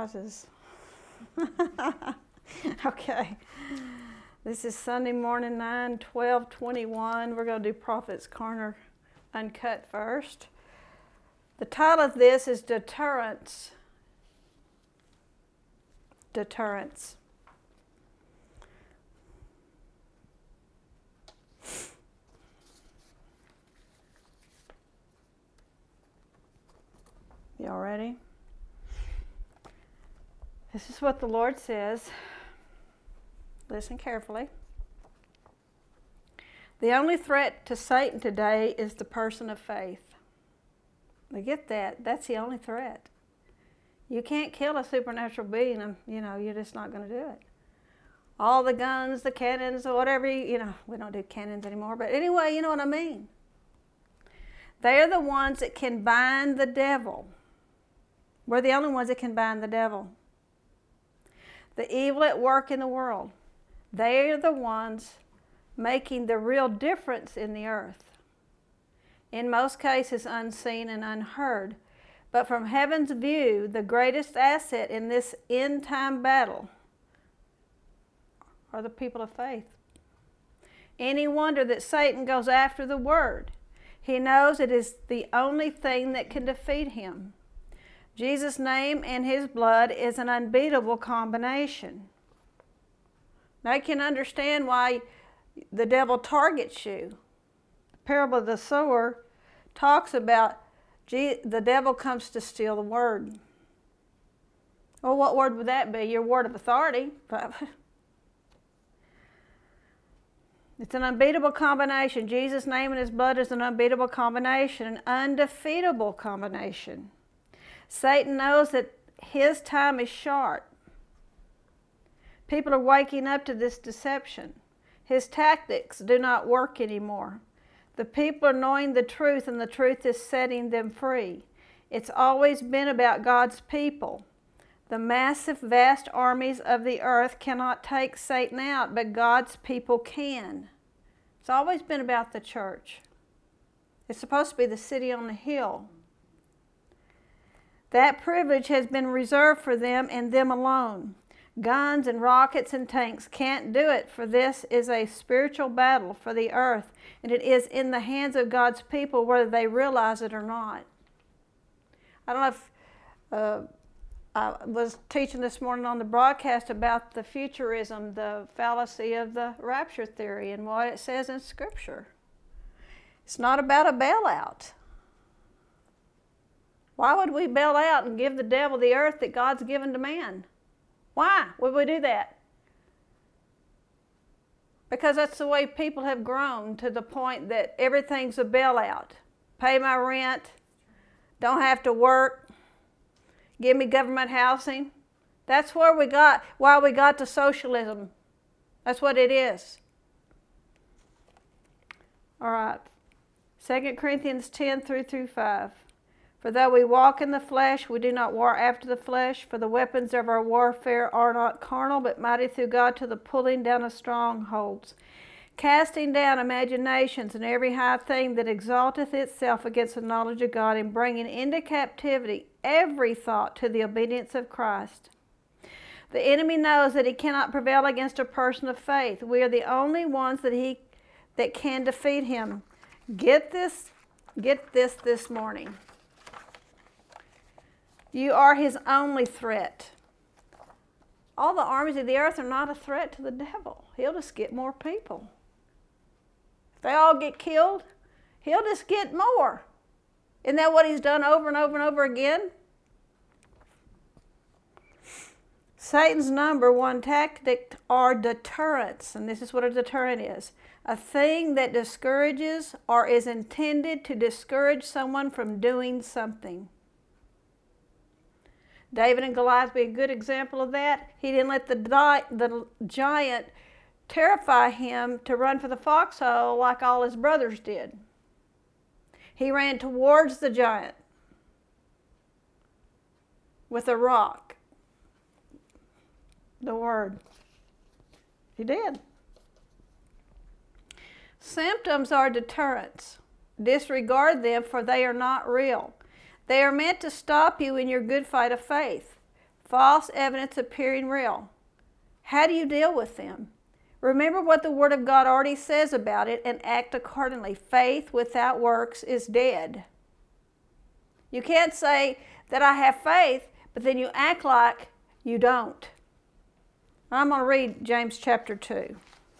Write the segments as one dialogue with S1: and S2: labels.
S1: pauses. Okay. This is Sunday morning, 9/12/21. We're going to do Prophet's Corner Uncut first. The title of this is Deterrence. Deterrence. Y'all ready? This is what the Lord says. Listen carefully. The only threat to Satan today is the person of faith. Now get that. That's the only threat. You can't kill a supernatural being and, you're just not going to do it. All the guns, the cannons, or whatever, we don't do cannons anymore, but anyway, you know what I mean. They're the ones that can bind the devil. We're the only ones that can bind the devil. The evil at work in the world. They're the ones making the real difference in the earth. In most cases, unseen and unheard. But from heaven's view, the greatest asset in this end-time battle are the people of faith. Any wonder that Satan goes after the Word? He knows it is the only thing that can defeat him. Jesus' name and His blood is an unbeatable combination. Now you can understand why the devil targets you. The parable of the sower talks about the devil comes to steal the word. Well, what word would that be? Your word of authority. It's an unbeatable combination. Jesus' name and His blood is an unbeatable combination, an undefeatable combination. Satan knows that his time is short. People are waking up to this deception. His tactics do not work anymore. The people are knowing the truth, and the truth is setting them free. It's always been about God's people. The massive, vast armies of the earth cannot take Satan out, but God's people can. It's always been about the church. It's supposed to be the city on the hill. That privilege has been reserved for them and them alone. Guns and rockets and tanks can't do it, for this is a spiritual battle for the earth, and it is in the hands of God's people whether they realize it or not. I don't know if I was teaching this morning on the broadcast about the futurism, the fallacy of the rapture theory, and what it says in Scripture. It's not about a bailout. Why would we bail out and give the devil the earth that God's given to man? Why would we do that? Because that's the way people have grown to the point that everything's a bailout. Pay my rent, don't have to work, give me government housing. That's why we got to socialism. That's what it is. All right, 2 Corinthians 10 through 5. For though we walk in the flesh, we do not war after the flesh. For the weapons of our warfare are not carnal, but mighty through God to the pulling down of strongholds, casting down imaginations and every high thing that exalteth itself against the knowledge of God, and bringing into captivity every thought to the obedience of Christ. The enemy knows that he cannot prevail against a person of faith. We are the only ones that can defeat him. Get this this morning. You are his only threat. All the armies of the earth are not a threat to the devil. He'll just get more people. If they all get killed, he'll just get more. Isn't that what he's done over and over and over again? Satan's number one tactic are deterrents, and this is what a deterrent is. A thing that discourages or is intended to discourage someone from doing something. David and Goliath be a good example of that. He didn't let the giant terrify him to run for the foxhole like all his brothers did. He ran towards the giant with a rock. The word. He did. Symptoms are deterrents. Disregard them, for they are not real. They are meant to stop you in your good fight of faith. false evidence appearing real. How do you deal with them? Remember what the Word of God already says about it and act accordingly. Faith without works is dead. You can't say that I have faith, but then you act like you don't. I'm going to read James chapter 2.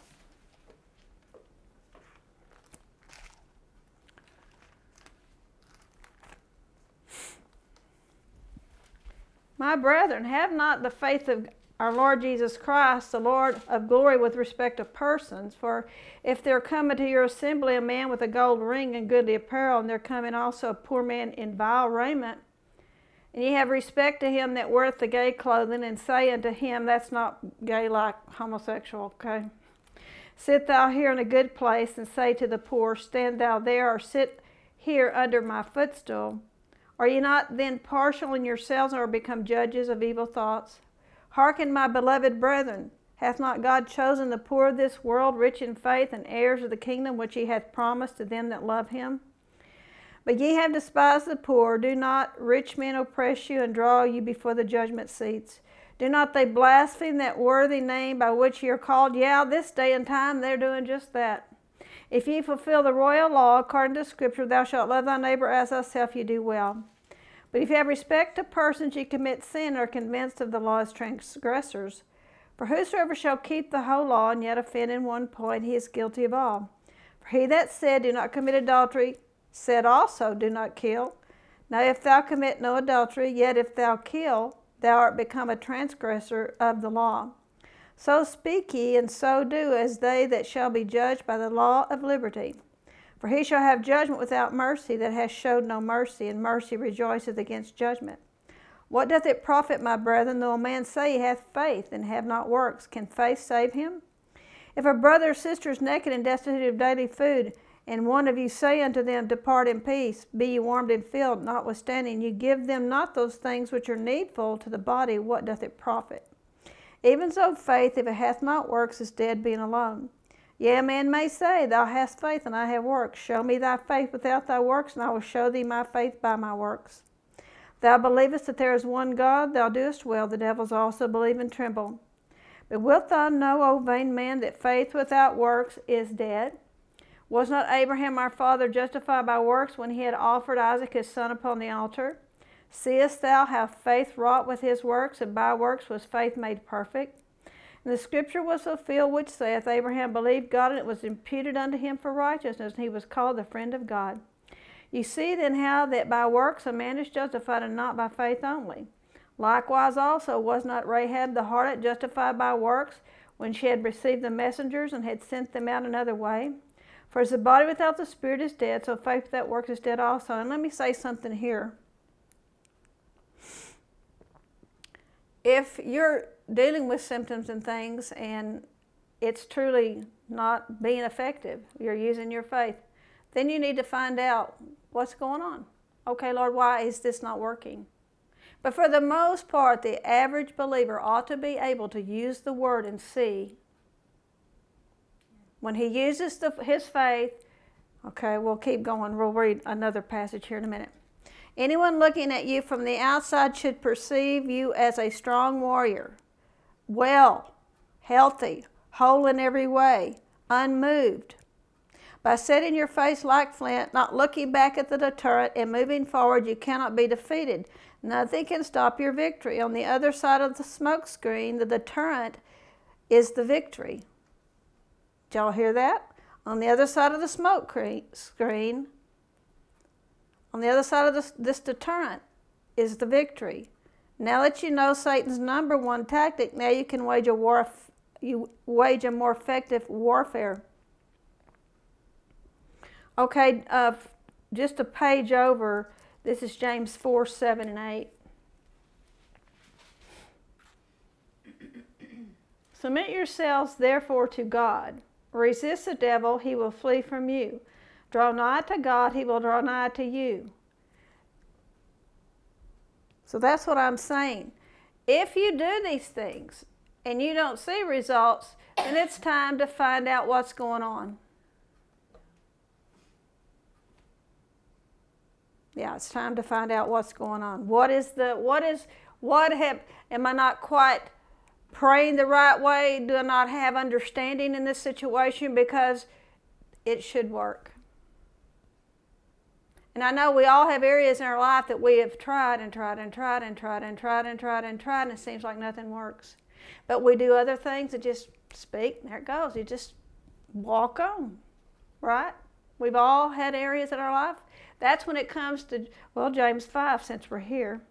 S1: My brethren, have not the faith of our Lord Jesus Christ, the Lord of glory, with respect to persons. For if there come into your assembly a man with a gold ring and goodly apparel, and there come in also a poor man in vile raiment, and ye have respect to him that weareth the gay clothing, and say unto him, that's not gay like homosexual, okay? Sit thou here in a good place, and say to the poor, stand thou there, or sit here under my footstool. Are ye not then partial in yourselves, or become judges of evil thoughts? Hearken, my beloved brethren, hath not God chosen the poor of this world, rich in faith, and heirs of the kingdom which he hath promised to them that love him? But ye have despised the poor. Do not rich men oppress you and draw you before the judgment seats? Do not they blaspheme that worthy name by which ye are called? Yeah, this day and time they're doing just that. If ye fulfill the royal law according to Scripture, thou shalt love thy neighbor as thyself, ye do well. But if you have respect to persons, ye commit sin, and are convinced of the law as transgressors. For whosoever shall keep the whole law and yet offend in one point, he is guilty of all. For he that said, do not commit adultery, said also, do not kill. Now if thou commit no adultery, yet if thou kill, thou art become a transgressor of the law. So speak ye, and so do, as they that shall be judged by the law of liberty. For he shall have judgment without mercy that hath showed no mercy, and mercy rejoiceth against judgment. What doth it profit, my brethren, though a man say he hath faith, and have not works? Can faith save him? If a brother or sister is naked and destitute of daily food, and one of you say unto them, depart in peace, be ye warmed and filled, notwithstanding you give them not those things which are needful to the body, what doth it profit? Even so faith, if it hath not works, is dead being alone. Yea, a man may say, thou hast faith, and I have works. Show me thy faith without thy works, and I will show thee my faith by my works. Thou believest that there is one God, thou doest well. The devils also believe and tremble. But wilt thou know, O vain man, that faith without works is dead? Was not Abraham our father justified by works when he had offered Isaac his son upon the altar? Seest thou how faith wrought with his works, and by works was faith made perfect? And the scripture was fulfilled which saith, Abraham believed God, and it was imputed unto him for righteousness, and he was called the friend of God. You see then how that by works a man is justified, and not by faith only. Likewise also was not Rahab the harlot justified by works, when she had received the messengers, and had sent them out another way? For as the body without the spirit is dead, so faith without works is dead also. And let me say something here. If you're dealing with symptoms and things and it's truly not being effective, you're using your faith, then you need to find out what's going on. Okay, Lord, why is this not working? But for the most part, the average believer ought to be able to use the Word and see. When he uses his faith, okay, we'll keep going. We'll read another passage here in a minute. Anyone looking at you from the outside should perceive you as a strong warrior, well, healthy, whole in every way, unmoved. By setting your face like flint, not looking back at the deterrent, and moving forward, you cannot be defeated. Nothing can stop your victory. On the other side of the smoke screen, the deterrent is the victory. Did y'all hear that? On the other side of the smoke screen, on the other side of this deterrent is the victory. Now that you know Satan's number one tactic, now you can wage a more effective warfare. Okay, just a page over, this is James 4, 7, and 8. Submit yourselves therefore to God. Resist the devil, he will flee from you. Draw nigh to God, he will draw nigh to you. So that's what I'm saying. If you do these things and you don't see results, then it's time to find out what's going on. Yeah, it's time to find out what's going on. What is Am I not quite praying the right way? Do I not have understanding in this situation? Because it should work. And I know we all have areas in our life that we have tried and tried and tried and tried and tried and tried and tried, and it seems like nothing works. But we do other things that just speak, and there it goes. You just walk on, right? We've all had areas in our life. That's when it comes to, well, James 5, since we're here.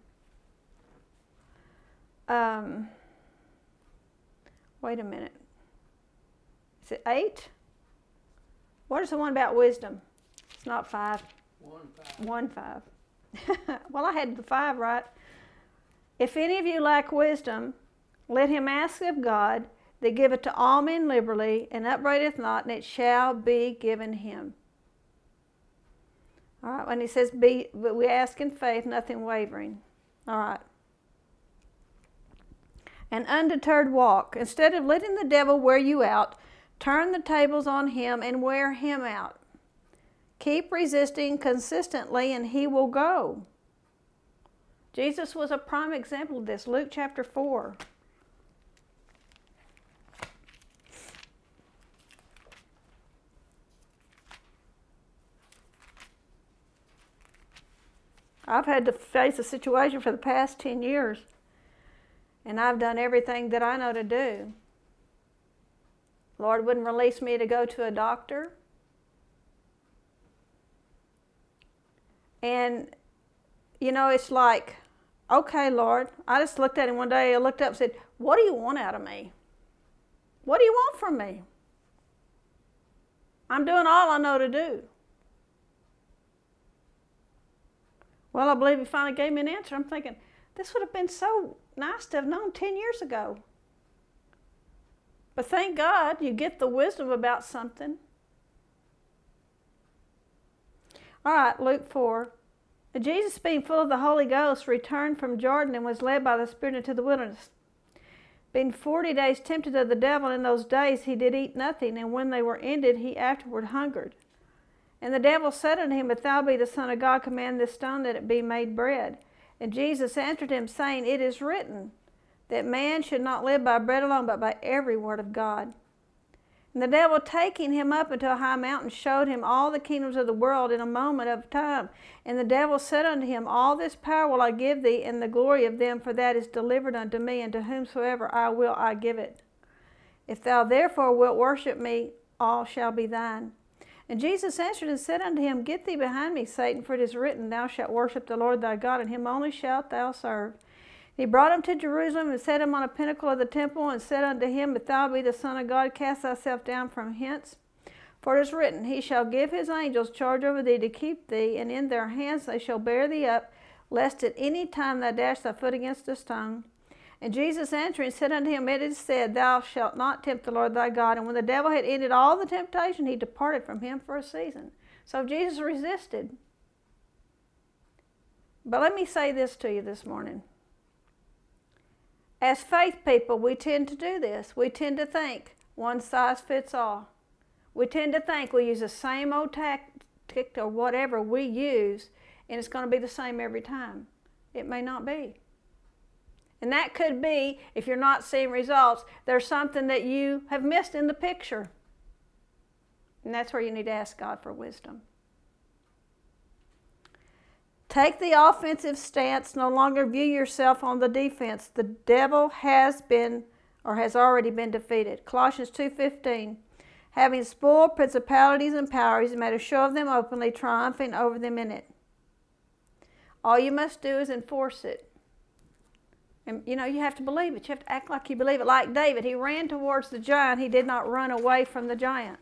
S1: Wait a minute. Is it 8? What is the one about wisdom? It's not 5. 1:5. Well, I had the 5 right. If any of you lack wisdom, let him ask of God, that giveth to all men liberally, and upbraideth not, and it shall be given him. All right, when he says, but we ask in faith, nothing wavering. All right. An undeterred walk. Instead of letting the devil wear you out, turn the tables on him and wear him out. Keep resisting consistently and he will go. Jesus was a prime example of this. Luke chapter 4. I've had to face a situation for the past 10 years, and I've done everything that I know to do. Lord wouldn't release me to go to a doctor. And, you know, it's like, okay, Lord. I just looked at him one day. I looked up and said, what do you want out of me? What do you want from me? I'm doing all I know to do. Well, I believe he finally gave me an answer. I'm thinking, this would have been so nice to have known 10 years ago. But thank God you get the wisdom about something. All right, Luke 4. Jesus, being full of the Holy Ghost, returned from Jordan and was led by the Spirit into the wilderness. Being 40 days tempted of the devil, in those days he did eat nothing, and when they were ended, he afterward hungered. And the devil said unto him, if thou be the Son of God, command this stone that it be made bread. And Jesus answered him, saying, it is written, that man should not live by bread alone, but by every word of God. And the devil, taking him up into a high mountain, showed him all the kingdoms of the world in a moment of time. And the devil said unto him, all this power will I give thee, and the glory of them, for that is delivered unto me, and to whomsoever I will I give it. If thou therefore wilt worship me, all shall be thine. And Jesus answered and said unto him, get thee behind me, Satan, for it is written, thou shalt worship the Lord thy God, and him only shalt thou serve. He brought him to Jerusalem, and set him on a pinnacle of the temple, and said unto him, if thou be the Son of God, cast thyself down from hence. For it is written, he shall give his angels charge over thee to keep thee, and in their hands they shall bear thee up, lest at any time thou dash thy foot against a stone. And Jesus answering said unto him, it is said, thou shalt not tempt the Lord thy God. And when the devil had ended all the temptation, he departed from him for a season. So Jesus resisted. But let me say this to you this morning. As faith people, we tend to do this. We tend to think one size fits all. We tend to think we use the same old tactic or whatever we use, and it's going to be the same every time. It may not be. And that could be, if you're not seeing results, there's something that you have missed in the picture. And that's where you need to ask God for wisdom. Take the offensive stance. No longer view yourself on the defense. The devil has been or has already been defeated. Colossians 2:15. Having spoiled principalities and powers, he made a show of them openly, triumphing over them in it. All you must do is enforce it. And, you know, you have to believe it. You have to act like you believe it. Like David, he ran towards the giant. He did not run away from the giant.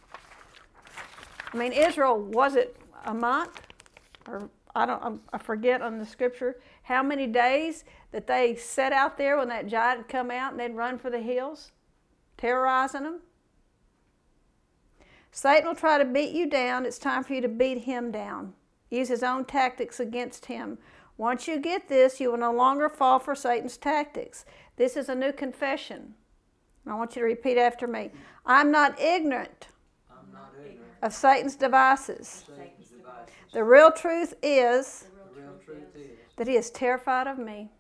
S1: I mean, Israel, was it a month? Or I forget on the scripture how many days that they sat out there when that giant would come out and they'd run for the hills, terrorizing them. Satan will try to beat you down. It's time for you to beat him down. Use his own tactics against him. Once you get this, you will no longer fall for Satan's tactics. This is a new confession. I want you to repeat after me. I'm not ignorant, of Satan's devices. The real truth is that he is terrified of me.